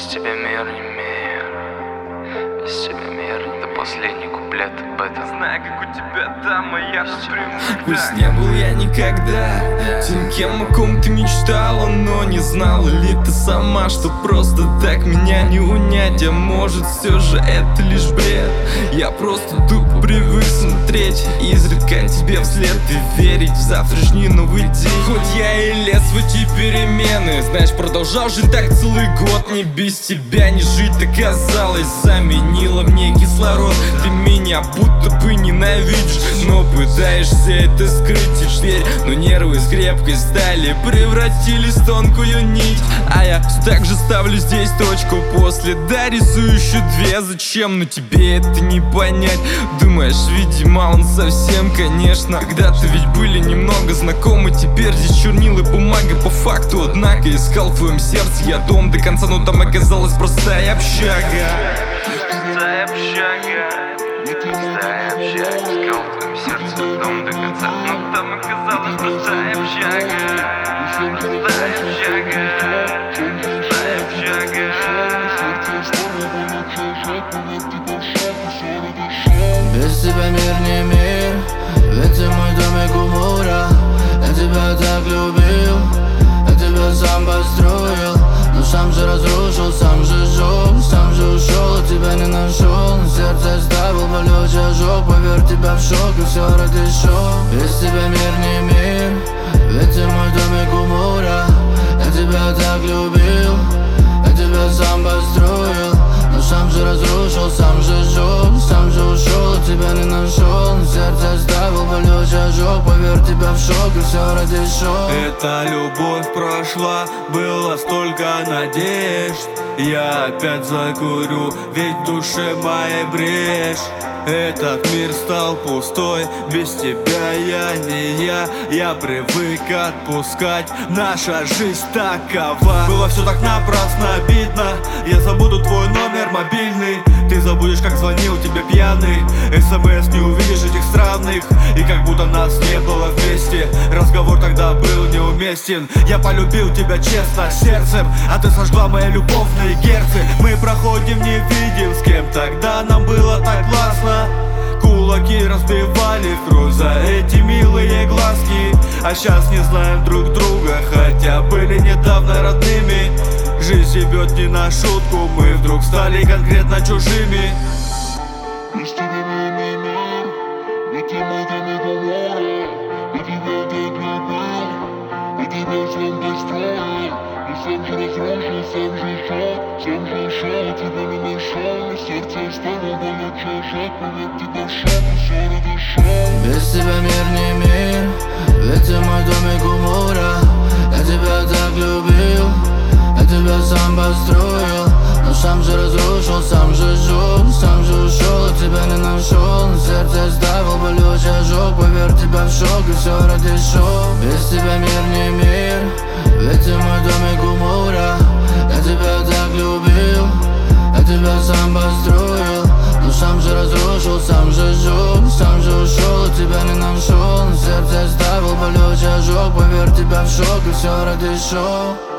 тебя мир не мир, без тебя мир. Это последний куплет об этом. Знаю, как у тебя там, а я напрямую. Пусть не был я никогда тем, кем, о ком ты мечтала, но не знала ли ты сама, что просто так меня не унять. А может, все же это лишь бред. Я просто тупо привык смотреть изредка тебе вслед и верить в завтрашний новый день. Хоть я и лез в эти перемены, знаешь, продолжал жить так целый год. Мне без тебя не жить, оказалось, заменила мне кислород. Ты меня будто бы ненавидишь, но пытаешься это скрыть теперь. Но нервы с крепкой стали превратились в тонкую нить. А я также ставлю здесь точку после, да, рисую еще две. Зачем? Но тебе это не понять. Думаешь, видимо, он совсем, конечно. Когда-то ведь были немного знакомы, теперь здесь чернила и бумага по факту. Однако искал в твоем сердце я дом до конца, но там оказалась простая общага. Простая общага, простая общага. Искал в твоем сердце дом до конца, но там оказалась простая общага. Простая общага, простая общага. Без тебя мир не мир, ведь ты мой домик у моря. Я тебя так любил, я тебя сам построил, но сам же разрушил, сам же сжег, сам же ушел, тебя не нашел. Сердце оставил, полете ожог, поверь, тебя в шок, и все ради шоу. Без тебя мир не мир, ведь ты мой домик у моря. Я тебя так любил, я тебя сам построил, но сам же разрушил, сам же сжег, сам же ушел, тебя не нашел. Сердце оставил, полете ожог, поверь, тебя в шок, и все ради шоу. Эта любовь прошла, было столько надежд. Я опять закурю, ведь в душе моей брешь. Этот мир стал пустой, без тебя я не я привык отпускать, наша жизнь такова. Было все так напрасно, обидно. Я забуду твой номер мобильный, ты забудешь, как звонил тебе пьяный. СМС не увидишь этих странных, и как будто нас не было вместе. Разговор тогда был неуместен. Я полюбил тебя честно, сердцем, а ты сожгла мои любовные герцы. Мы проходим, не видим, с кем тогда нам было так классно. Кулаки разбивали в кровь за эти милые глазки, а сейчас не знаем друг друга, хотя были недавно родными. Жизнь ебет не на шутку, мы вдруг стали конкретно чужими. Без тебя мир не мир, ведь ты мой домик у моря. Я тебя так любил, я тебя сам построил, и сам же разрушил, сам же шел, сам же ушел, тебя не нашел. Сердце оставил, болючий ожог, поверь, тебя в шок, и все ради шоу. Без тебя мир не мир, ведь ты мой домик у моря. Я тебя так любил, я тебя сам построил, но сам же разрушил, сам же сжег, сам же ушел, тебя не нашел. Сердце оставил, болючий ожог, поверь, тебя в шок, и все ради шоу. Без тебя мир не мир, ведь ты мой домик у моря. Я тебя так любил, я тебя сам построил, но сам же разрушил, сам же сжег, сам же ушел, тебя не нашел. Сердце оставил, болючий ожог, поверь, тебя в шок, и все ради шоу.